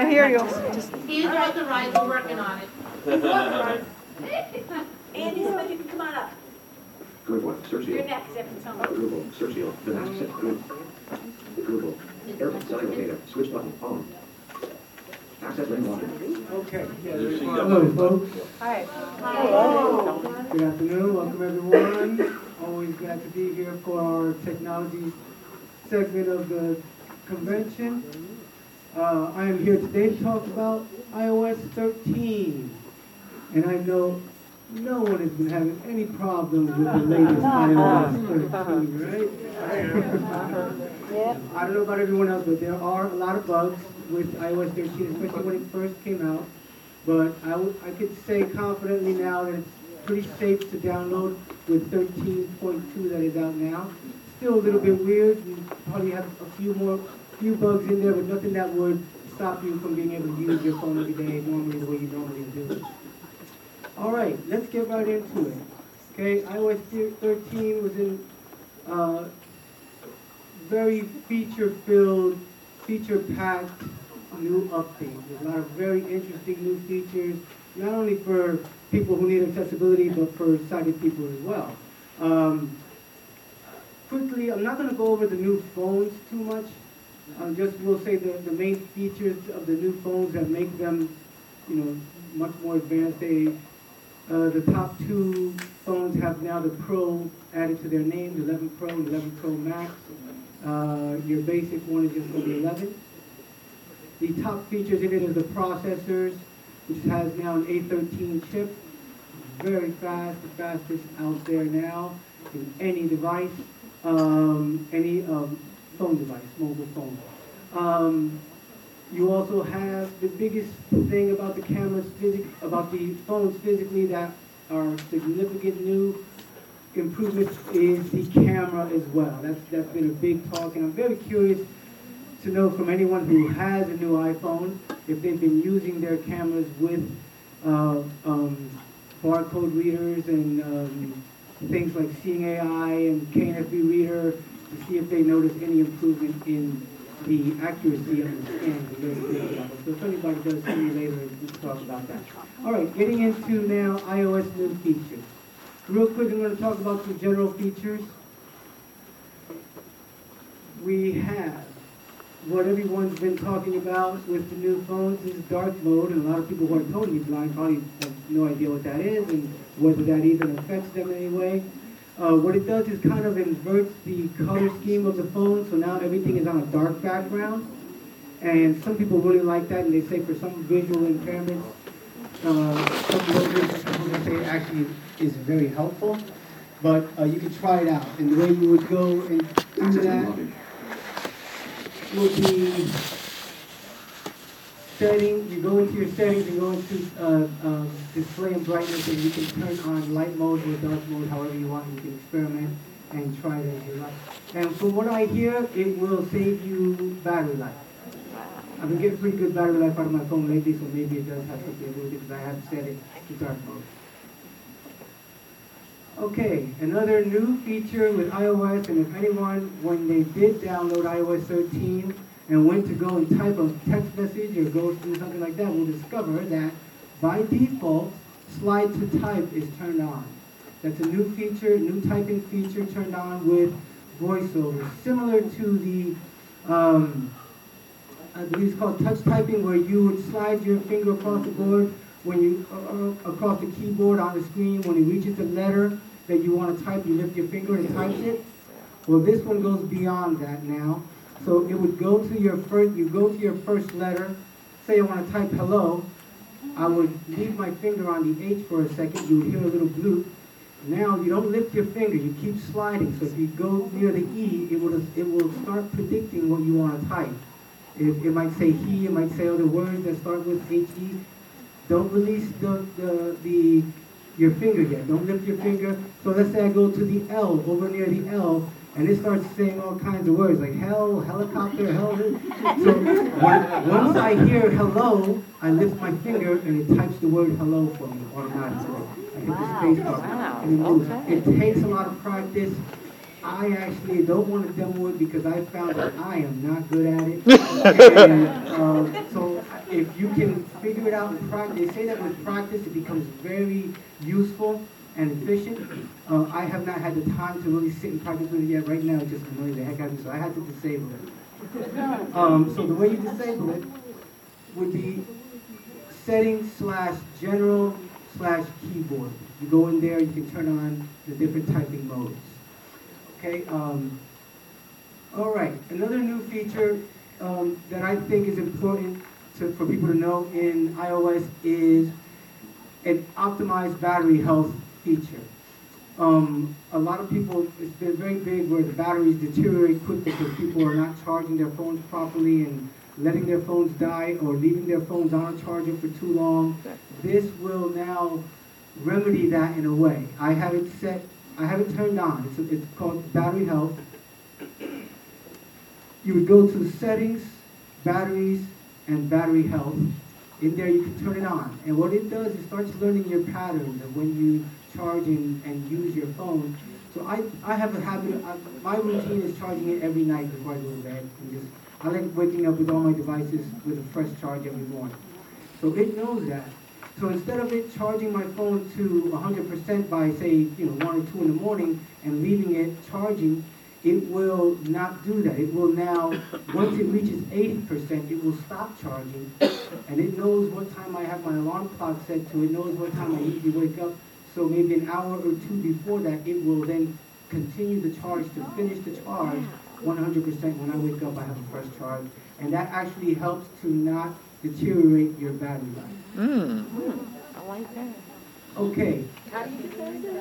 can't hear you. He's authorized, we're working on it. Andy Smith, you can come on up. Good one. Search You're field. next after Tony. Google. Search field. The next set. Good. Google. Airplane. Cellular data. Switch button. On. Access ring locked. Okay. Hello, folks. Hi. Good afternoon. Welcome, everyone. Always glad to be here for our technology segment of the convention. I am here today to talk about iOS 13. And I know no one has been having any problems with the latest iOS 13, right? I don't know about everyone else, but there are a lot of bugs with iOS 13, especially when it first came out. But I could say confidently now that it's pretty safe to download with 13.2 that is out now. Still a little bit weird. You probably have a few bugs in there, but nothing that would stop you from being able to use your phone every day normally the way you normally do. All right, let's get right into it. Okay, iOS 13 was in very feature-filled, feature-packed new update. There's a lot of very interesting new features, not only for people who need accessibility, but for sighted people as well. Quickly, I'm not going to go over the new phones too much. Just will say the main features of the new phones that make them, much more advanced. The top two phones have now the Pro added to their name, the 11 Pro and 11 Pro Max. Your basic one is just going to be 11. The top features in it is the processors, which has now an A13 chip. Very fast, the fastest out there now in any device, any phone device, mobile phone. You also have the biggest thing about the cameras, about the phones physically that are significant new improvements is the camera as well. That's been a big talk, and I'm very curious to know from anyone who has a new iPhone if they've been using their cameras with barcode readers and things like Seeing AI and KNFB Reader to see if they notice any improvement in the accuracy of the scan. So if anybody does see me later, we can talk about that. All right, getting into now iOS new features. Real quick, I'm going to talk about some general features. We have what everyone's been talking about with the new phones is dark mode, and a lot of people who are totally blind probably have no idea what that is and whether that even affects them in any way. What it does is kind of inverts the color scheme of the phone, so now everything is on a dark background. And some people really like that, and they say for some visual impairments, some people say it actually is very helpful. But you can try it out. And the way you would go and do that would be setting. You go into your settings and go into display and brightness, and you can turn on light mode or dark mode, however you want. You can experiment and try it as you like. And from what I hear, it will save you battery life. I've been getting pretty good battery life out of my phone lately, so maybe it does have something to do with it because I have set it to dark mode. Okay, another new feature with iOS, and if anyone, when they did download iOS 13 and went to go and type a text message or go do something like that, will discover that by default, slide to type is turned on. That's a new feature, new typing feature turned on with VoiceOver, similar to the, I believe it's called touch typing, where you would slide your finger across the board when you across the keyboard on the screen. When it reaches the letter that you want to type, you lift your finger and it types it. Well, this one goes beyond that now. So it would go to your first. You go to your first letter. Say I want to type hello. I would leave my finger on the H for a second. You would hear a little bloop. Now you don't lift your finger. You keep sliding. So if you go near the E, it will start predicting what you want to type. It might say he. It might say other words that start with HE. Don't release your finger yet. Don't lift your finger. So let's say I go to the L, over near the L, and it starts saying all kinds of words like hell, helicopter, hell. So once I hear hello, I lift my finger and it types the word hello for me automatically. I hit the space bar and it moves. It takes a lot of practice. I actually don't want to demo it because I found that I am not good at it. And, so if you can figure it out in practice, they say that with practice it becomes very useful and efficient. I have not had the time to really sit and practice with it yet. Right now it just annoys the heck out of me, so I had to disable it. So the way you disable it would be settings/general/keyboard. You go in there, you can turn on the different typing modes. Okay. All right. Another new feature that I think is important for people to know in iOS is an optimized battery health feature. A lot of people, it's been very big where the batteries deteriorate quickly because people are not charging their phones properly and letting their phones die or leaving their phones on a charger for too long. This will now remedy that in a way. I have it turned on. It's called battery health. You would go to settings, batteries, and battery health. In there you can turn it on. And what it does, it starts learning your patterns of when you charge and use your phone. So I have a habit, my routine is charging it every night before I go to bed. I like waking up with all my devices with a fresh charge every morning. So it knows that. So instead of it charging my phone to 100% by, say, 1 or 2 in the morning and leaving it charging, it will not do that. It will now, once it reaches 80%, it will stop charging, and it knows what time I have my alarm clock set to. It knows what time I usually wake up. So maybe an hour or 2 before that, it will then continue the charge to finish the charge 100%. When I wake up, I have a fresh charge. And that actually helps to not deteriorate your battery life. I like that. Okay. How do you defend it?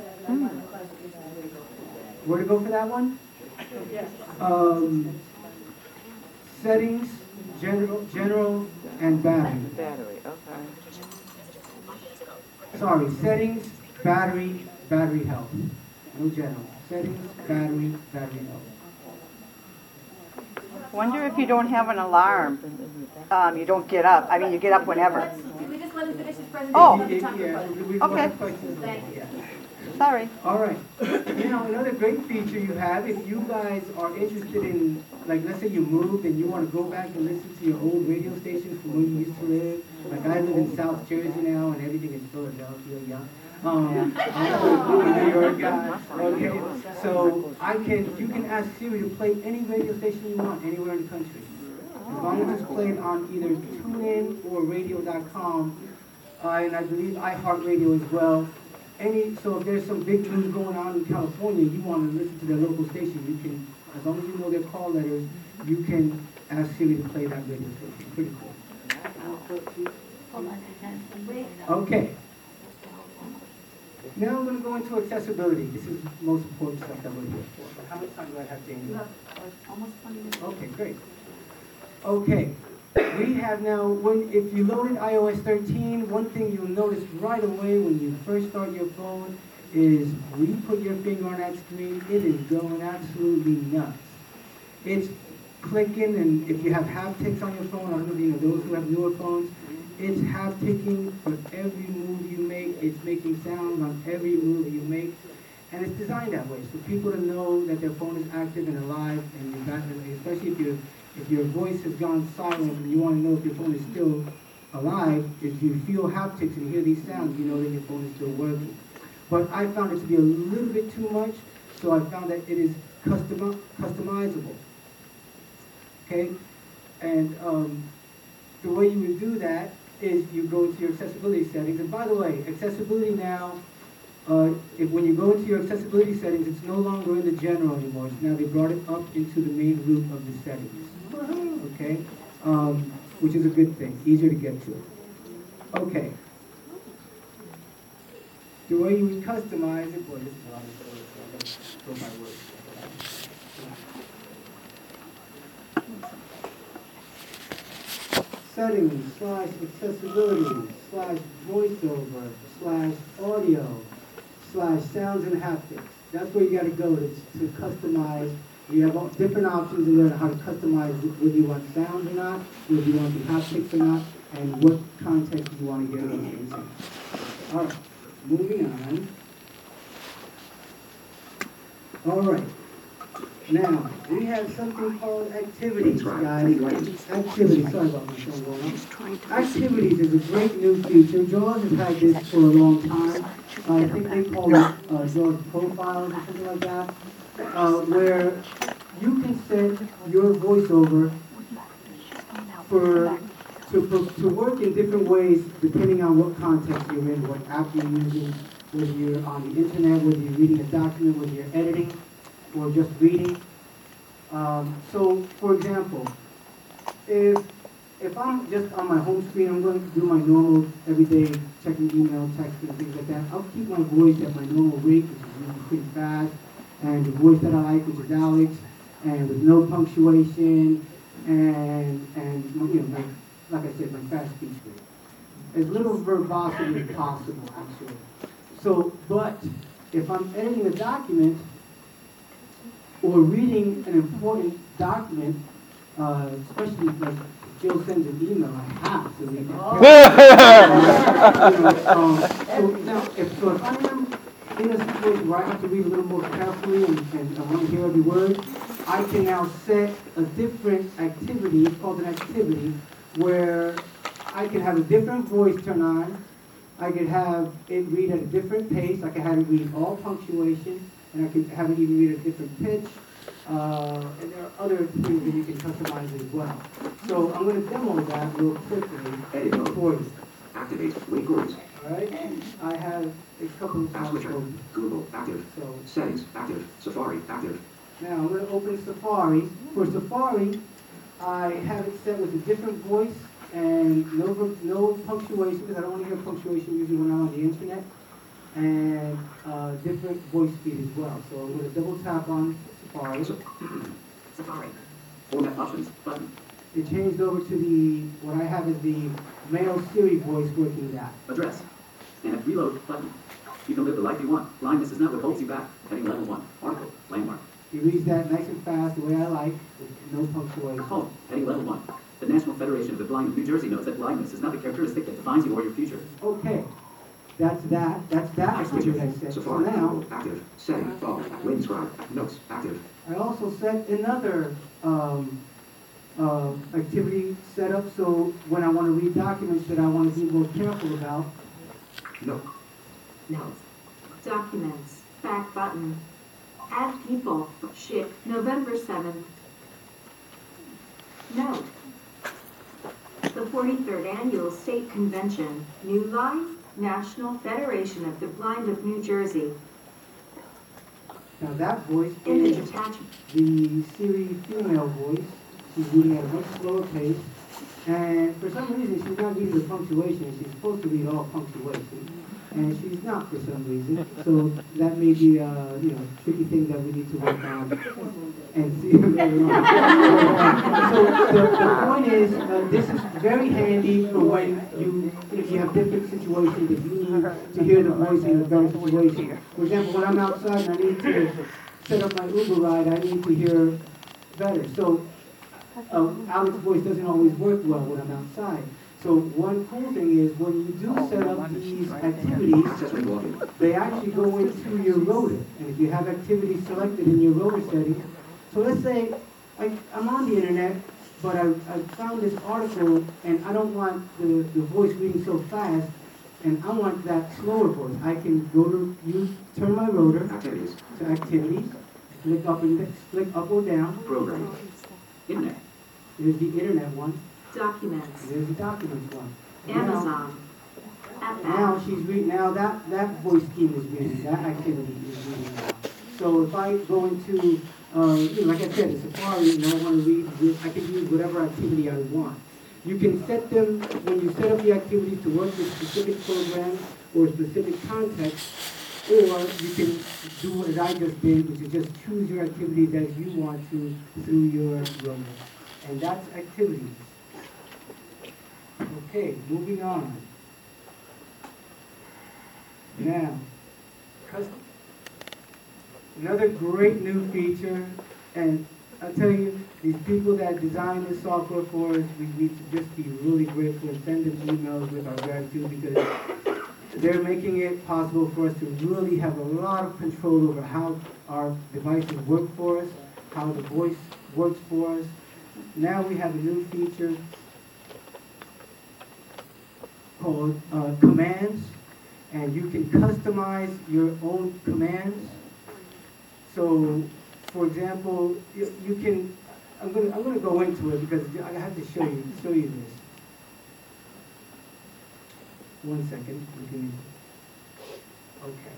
Where to go for that one? Yes. Settings, general, and battery. Battery, okay. Sorry, settings, battery health. No general. Settings, battery health. Wonder if you don't have an alarm, you don't get up. I mean, you get up whenever. Did we just let him finish his presentation? Oh. We've Okay. got questions. Yeah. Sorry. All right. Now, another great feature you have, if you guys are interested in, like, let's say you moved and you want to go back and listen to your old radio stations from where you used to live. Like, I live in South Jersey now, and everything is Philadelphia, yeah. I'm a New York guy. Okay. So you can ask Siri to play any radio station you want anywhere in the country. As long as it's played on either TuneIn or radio.com, and I believe iHeartRadio as well. So if there's some big news going on in California, you want to listen to their local station, you can, as long as you know their call letters, you can ask Siri to play that radio station. Pretty cool. Okay. Now I'm going to go into accessibility. This is the most important stuff that we're here for. How much time do I have, Jamie? Almost 20 minutes. Okay, great. Okay. We have now, if you loaded iOS 13, one thing you'll notice right away when you first start your phone is when you put your finger on that screen, it is going absolutely nuts. It's clicking, and if you have haptics on your phone, I don't know if you know those who have newer phones, it's hapticking for every move you make. It's making sounds on every move you make. And it's designed that way, so people to know that their phone is active and alive, and especially if your voice has gone silent and you want to know if your phone is still alive, if you feel haptics and hear these sounds, you know that your phone is still working. But I found it to be a little bit too much, so I found that it is customizable. Okay? And the way you would do that is you go to your accessibility settings. And by the way, accessibility now, when you go into your accessibility settings, it's no longer in the general anymore. Now they brought it up into the main group of the settings. Okay? Which is a good thing, easier to get to. Okay. The way you would customize it, boy, this is how I'm going to go by word. Settings /accessibility/voiceover /audio /sounds and haptics. That's where you got to go to customize. You have all different options in there on how to customize whether you want sounds or not, whether you want the haptics or not, and what context you want to get those things in. All right, moving on. All right. Now, we have something called activities, guys. Activities, sorry about my phone going off. Activities is a great new feature. JAWS has had this for a long time. I think they call it JAWS profiles or something like that, where you can set your voiceover to work in different ways depending on what context you're in, what app you're using, whether you're on the internet, whether you're reading a document, whether you're editing, or just reading. So, for example, if I'm just on my home screen, I'm going to do my normal everyday checking email, text, and things like that. I'll keep my voice at my normal rate, which is usually pretty fast, and the voice that I like, which is Alex, and with no punctuation, and you know, like I said, my fast speech rate. As little verbosity as possible, actually. So, but if I'm editing a document or reading an important document, especially like if Jill sends an email, I have to read it. So now, if I am in a situation where I have to read a little more carefully and I want to hear every word, I can now set a different activity, it's called an activity, where I can have a different voice turn on. I could have it read at a different pace. I could have it read all punctuation, and I could have it even read at a different pitch. And there are other things that you can customize as well. So I'm going to demo that real quickly Edit mode. for you. Activate wait groups. All right? I have a couple of App switcher. open. Google active. So Settings active. Safari active. now I'm going to open Safari. For Safari, I have it set with a different voice and no punctuation, because I don't want to hear punctuation usually when I'm on the internet, and different voice speed as well. So I'm going to double tap on Safari. Safari. Format options button. It changed over to what I have is the male Siri voice working that. Address. And reload button. You can live the life you want. Blindness is not what holds you back. Heading level 1. Article. Landmark. He reads that nice and fast, the way I like, with no punctuation. Home. Heading level 1. The National Federation of the Blind of New Jersey knows that blindness is not the characteristic that defines you or your future. Okay, that's that activity I set. So now, active. Setting. Follow. Lane scribe. Notes. Active. I also set another activity set up, so when I want to read documents that I want to be more careful about. No. Notes. Documents. Back button. Add people. Ship. November 7th. Note. The 43rd Annual State Convention, New Life, National Federation of the Blind of New Jersey. Now that voice Image is attachment. the Siri female voice. She's reading at a much slower pace, and for some reason she's not reading the punctuation. She's supposed to read all punctuation, and she's not for some reason. So that may be a tricky thing that we need to work on and see later on. So the point is, this is very handy for when if you have different situations that you need to hear the voice in a better situation. For example, when I'm outside and I need to set up my Uber ride, I need to hear better. So Alex's voice doesn't always work well when I'm outside. So one cool thing is when you do set up these activities, they actually go into your rotor. And if you have activities selected in your rotor settings, so let's say I'm on the internet, but I found this article and I don't want the voice reading so fast, and I want that slower voice. I can go to turn my rotor to activities, click up or down. Program. Internet. There's the internet one. Documents. There's the documents one. Amazon. Now she's reading. Now that voice scheme is reading. That activity is reading now. So if I go into, like I said, a Safari, and I want to read, I can use whatever activity I want. You can set them when you set up the activities to work with specific programs or specific context, or you can do what I just did, which is just choose your activities as you want to through your rotor. And that's activities. Okay, moving on. Now, another great new feature, and I'll tell you, these people that design this software for us, we need to just be really grateful and send them emails with our gratitude, because they're making it possible for us to really have a lot of control over how our devices work for us. how the voice works for us. Now we have a new feature called commands, and you can customize your own commands. So, for example, you can. I'm gonna go into it because I have to show you this. 1 second. Okay.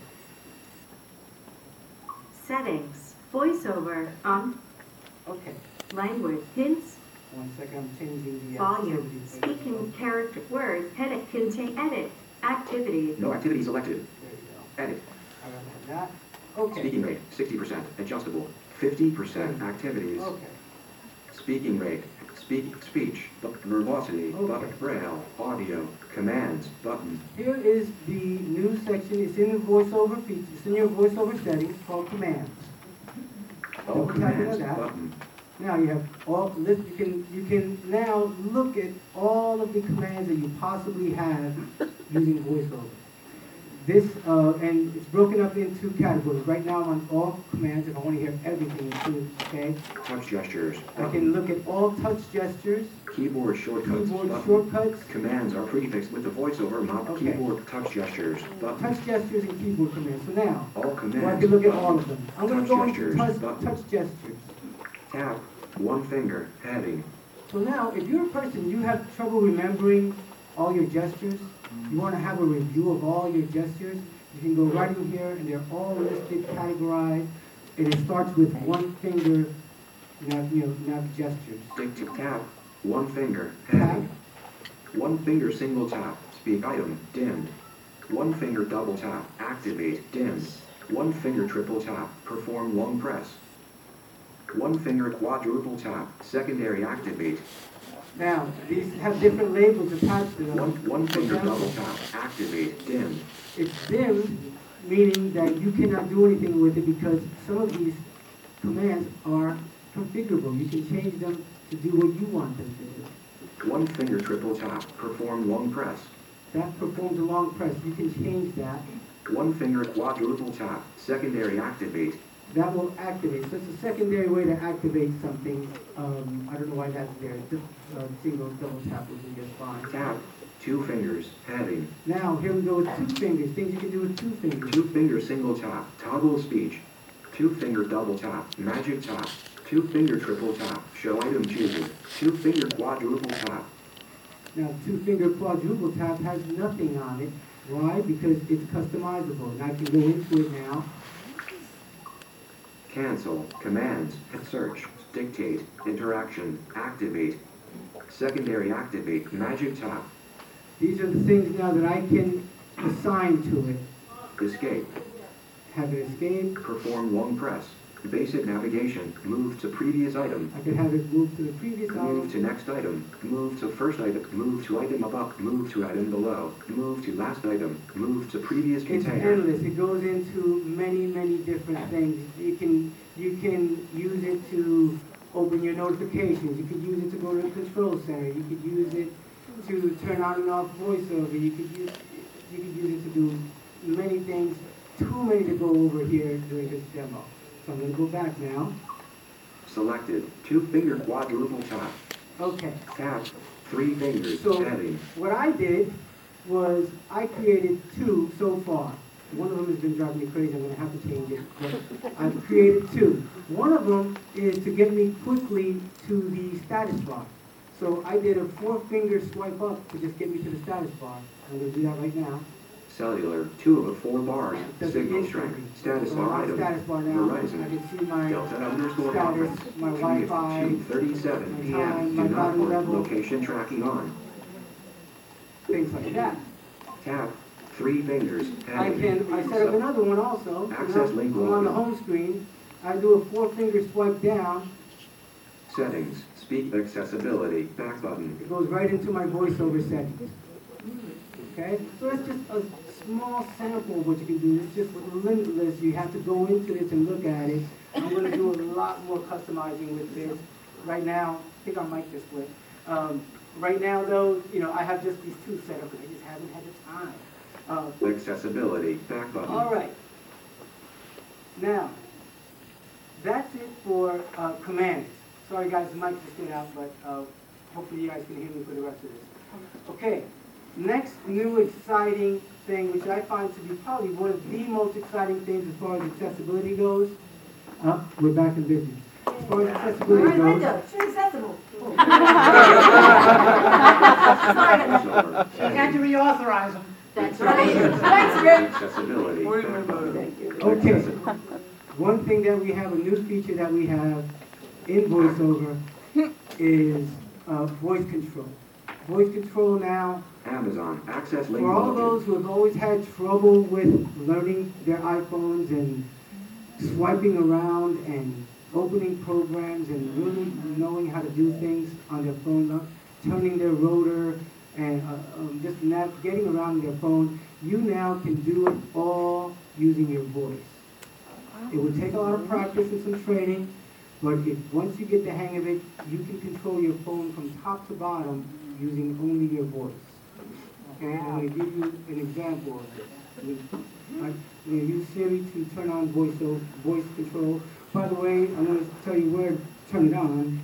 Settings, voiceover, on, Okay. language, hints, 1 second. I'm changing the volume, activity. speaking character, word, edit, contain, edit, activities. No activity selected. There you go. Edit. I don't have that. Okay. Speaking rate, 60%. Adjustable, 50%. Activities. Okay. Speaking rate, speech, verbosity, Okay. braille, audio, commands, button. Here is the new section. It's in the voiceover feature. It's in your voiceover settings called commands. All Double tapping commands, on that. button. Now you have all list. You can now look at all of the commands that you possibly have using voiceover. This and it's broken up into categories. Right now I'm on all commands. If I want to hear everything, included, okay. Touch gestures, I button. can look at all touch gestures, Keyboard shortcuts, keyboard button. shortcuts, Commands are prefixed with the voiceover mount. Okay. Keyboard touch gestures, button. touch gestures, and keyboard commands. So now, All well, I commands, can look at button. all of them. I'm going to Touch go into gestures, button. touch gestures. Tap, one finger, heading. So now, if you're a person, you have trouble remembering all your gestures, you want to have a review of all your gestures, you can go right in here, and they're all listed, categorized, and it starts with one finger, nav gestures. Dictate tap, one finger, Tap, heading. One finger single tap, speak item, dimmed. One finger double tap, activate, dimmed. One finger triple tap, perform long press. One finger quadruple tap, secondary activate. now, these have different labels attached to them. One For finger example, double tap, activate, dimmed. It's dimmed, meaning that you cannot do anything with it because some of these commands are configurable. You can change them to do what you want them to do. One finger triple tap, perform long press. That performs a long press. You can change that. One finger quadruple tap, secondary activate. That will activate. So it's a secondary way to activate something. I don't know why that's there. Just single, double tap will be just fine. Tap, two fingers, heading. Now, here we go with 2 fingers. Things you can do with 2 fingers. Two finger single tap, toggle speech. Two finger double tap, magic tap. Two finger triple tap, show item chooser. Two finger quadruple tap. Now, 2 finger quadruple tap has nothing on it. Why? Because it's customizable. And I can go into it now. Cancel, commands, search, dictate, interaction, activate. Secondary activate, magic tap. These are the things now that I can assign to it. Escape, Have it escape. perform long press. Basic navigation, move to previous item. I can have it move to the previous Move item. to next item, move to first item, move to item above, move to item below, move to last item, move to previous It's container. endless. It goes into many, many different things. You can use it to open your notifications. You could use it to go to the control center. You could use it to turn on and off voiceover. You could use it to do many things. Too many to go over here during this demo. So I'm going to go back now. Selected, two finger quadruple tap. Okay. Tap, three fingers, So heading. what I did was I created 2 so far. One of them has been driving me crazy. I'm going to have to change it. But I've created 2. One of them is to get me quickly to the status bar. So I did a 4-finger swipe up to just get me to the status bar. I'm going to do that right now. Cellular, 2 of the 4 bars, Does it signal instantly. strength, status So bar I'm on item. status bar now. I Verizon, can see my Delta underscore status, conference. my Wi-Fi, 2:37 my p.m. time, Do my not body work. level. Location tracking on. things like that. Tap, 3 fingers, I heading. set up another one also. Access link I'm on the login. home screen. I do a 4-finger swipe down. Settings, speak accessibility, back button. It goes right into my voiceover settings. Okay? So it's just a small sample of what you can do. It's just limitless. You have to go into this and look at it. I'm going to do a lot more customizing with this. Right now, I think I might just split. Right now, though, I have just these 2 set up, but I just haven't had the time. Accessibility, back button. All right. Now, that's it for commands. Sorry guys, the mic just went out, but hopefully you guys can hear me for the rest of this. Okay, next new exciting thing, which I find to be probably one of the most exciting things as far as accessibility goes. We're back in business. As far as accessibility goes. She's accessible. Voiceover. Had to reauthorize them. That's right. Thanks, Rick. Accessibility. Okay, one thing that we have, a new feature that we have in VoiceOver is voice control. Voice control now, Amazon. Access link for all login. those who have always had trouble with learning their iPhones and swiping around and opening programs and really knowing how to do things on their phone, turning their rotor and just getting around their phone, you now can do it all using your voice. It would take a lot of practice and some training, but once you get the hang of it, you can control your phone from top to bottom using only your voice. Okay, I'm going to give you an example of this. I'm going to use Siri to turn on voice control. By the way, I'm going to tell you where to turn it on.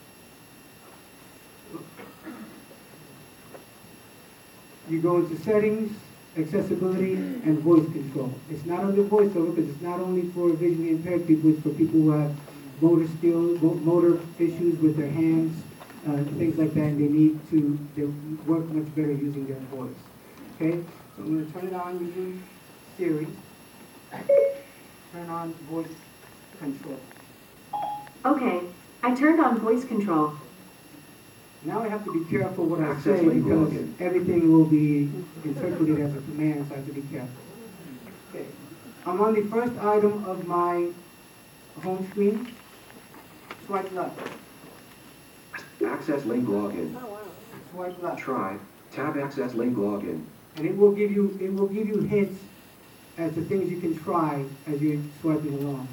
You go into settings, accessibility, and voice control. It's not under VoiceOver because it's not only for visually impaired people, it's for people who have motor skills, motor issues with their hands, things like that, and they work much better using their voice. Okay, so I'm going to turn it on using Siri. Turn on voice control. Okay, I turned on voice control. Now I have to be careful what I Access say link because login. everything will be interpreted as a command, so I have to be careful. Okay, I'm on the first item of my home screen. Swipe left. Access link login. Swipe left. Try. Tab access link login. And it will give you hints as to things you can try as you're swiping along.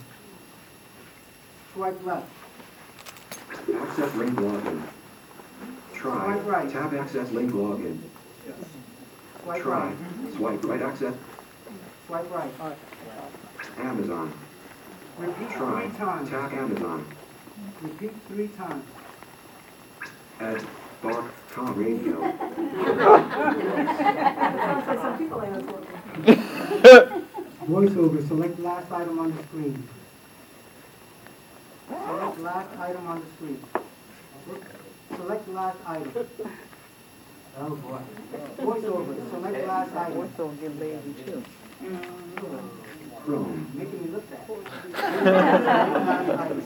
Swipe left. Access link login. Try. Swipe right. Tab access link login. Swipe Try. right. Swipe right access. Swipe right. Amazon. Repeat Try. 3 times. Tap Amazon. Repeat 3 times. Ed. Bar. Com radio. Sounds like some people I was working. VoiceOver. Select last item on the screen. Select last item on the screen. Select last item. Oh boy. VoiceOver. Select last item. Voiceover get lazy too. Chrome. Making me look bad. Select last item.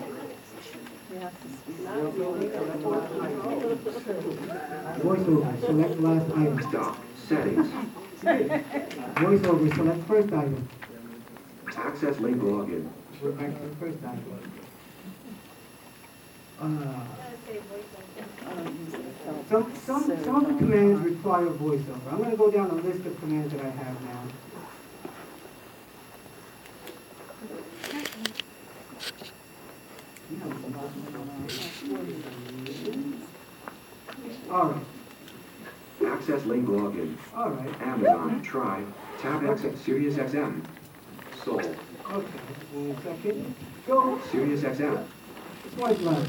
VoiceOver. Select last item. Stop. Settings. VoiceOver. Select first item. Access link login. We're back to the first item. Some of the commands require voiceover. I'm going to go down a list of commands that I have now. All right. Access link login. All right. Amazon. Try. Tab access. Sirius XM. Soul. Okay. 1 second. Go. Sirius XM. Swipe left.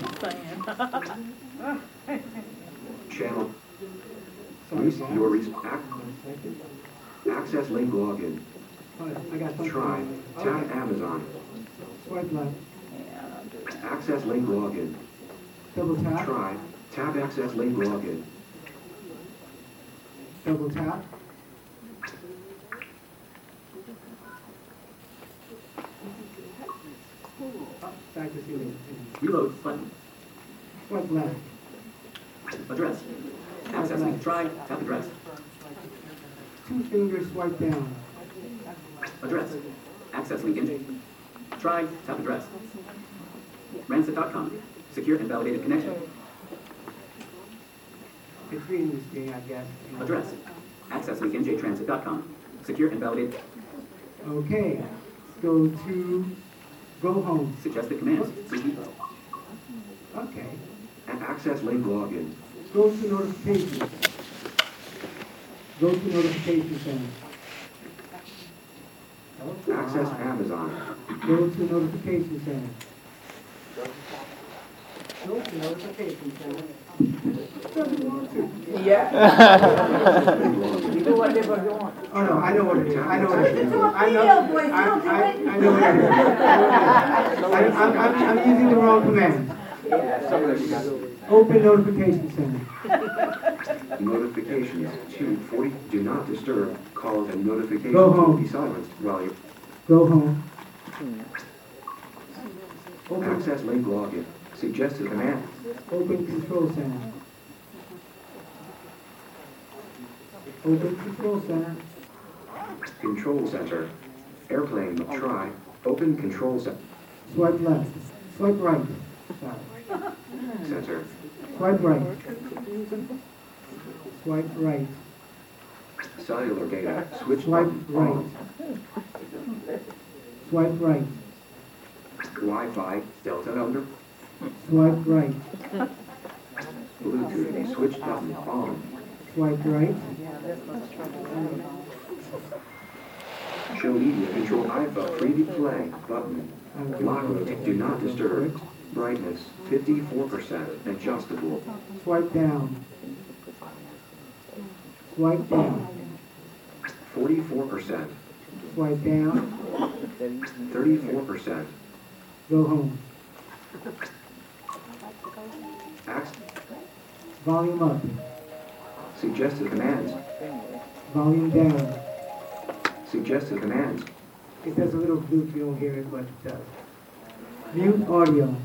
Channel. Sorry, guys. Your 1 second. access link login. All right, I got something. Try. Okay. Tab Amazon. Swipe left. Access link login. Double tap. Try. Tab access link login. Double tap. Back to see it. Reload button. Swipe left. Address. Access link. Try. Tap address. 2 fingers swipe down. Address. Access link engine. Try. Tap address. Ransit.com. Secure and validated connection. It's reading the screen, I guess. Address. Access link njtransit.com. Secure and validated. Okay. Go to go home. Suggested commands. CD. Okay. Access link login. Go to notifications. Go to notification center. Access Amazon. Go to notification center. Open notification center. Yeah. You know what they were doing? Oh, no, I know what it is. I know what it is. It's all I know. video, boys, I don't do it. know what it is. I'm using the wrong command. Open notification center. Notifications 240. Do not disturb. Calls and notifications Go home. will be silenced while you Go home. Open, access link login. Suggested command. open control center. Open control center. Control center. Airplane try. Open control Swipe left. Swipe right. Sorry. center. Swipe right. Swipe right. Cellular data. Switch Swipe button right. on. Swipe right. Wi-Fi Delta number. Swipe right. Bluetooth switch button on. Swipe right. Show media control iPhone preview play button. Lock mode do not disturb. Brightness 54% adjustable. Swipe down. Swipe down. 44%. Swipe down. 34%. Go home. Volume up. Suggested commands. Volume down. Suggested commands. It does a little bloop, you don't hear it, but it does. Mute audio.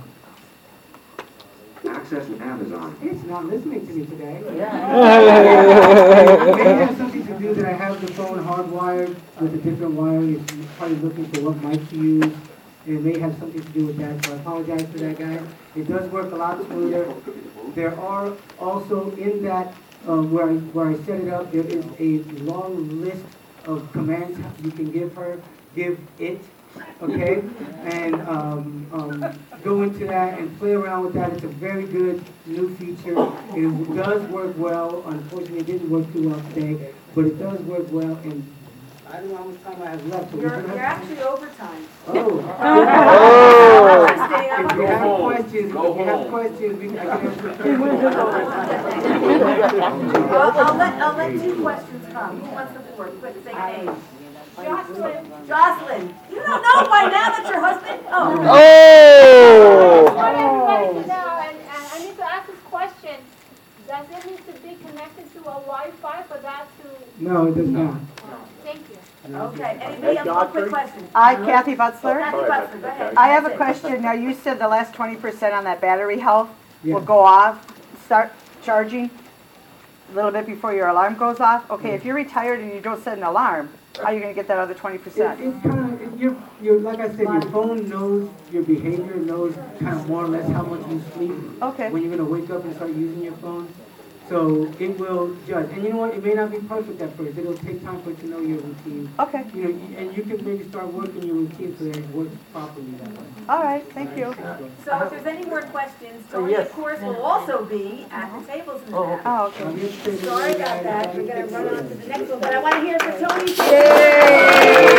Access with Amazon. It's not listening to me today. Yeah. Maybe it has something to do that I have the phone hardwired with a different wiring. It's probably looking for what mic to use. It may have something to do with that, so I apologize for that, guys. It does work a lot smoother. There are also in that, where I set it up, there is a long list of commands you can give it, okay? And go into that and play around with that. It's a very good new feature. It does work well. Unfortunately, it didn't work too well today, but it does work well. And I don't know how much time I have left. So we're gonna You're actually overtime. Oh. Stay up. If you have questions, we can answer. I'll let two questions come. Who wants the floor? Quick, say your name. Jocelyn. Jocelyn. You don't know by now that your husband? Oh. I want everybody to know, and I need to ask this question. Does it need to be connected to a Wi-Fi for that to, No, it does not. thank you. Okay, anybody else have a quick question? Kathy Butzler. Kathy Butzler, go ahead. I have a That's it. question. Now, you said the last 20% on that battery health will Yeah. go off, start charging a little bit before your alarm goes off. Okay, if you're retired and you don't set an alarm, how are you going to get that other 20%? It's kind of, you're, like I said, your phone knows your behavior, knows kind of more or less how much you sleep. Okay. When you're going to wake up and start using your phone. So it will judge. And you know what? It may not be perfect at first. It'll take time for it to know your routine. Okay. You know, and you can maybe start working your routine so that it works properly that way. All right. Thank you. So if there's any more questions, Tony, of course, will also be at the tables in the back. Oh, okay. Yesterday, Sorry about that. We're going to run on to the next one, but I want to hear from Tony. Yay!